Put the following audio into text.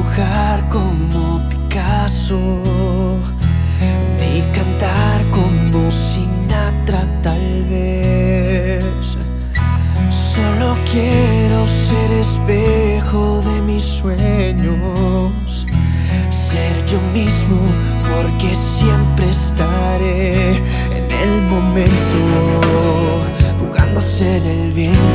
dibujar como Picasso, ni cantar como Sinatra tal vez. Solo quiero ser espejo de mis sueños, ser yo mismo, porque siempre estaré en el momento, jugando a ser el bien.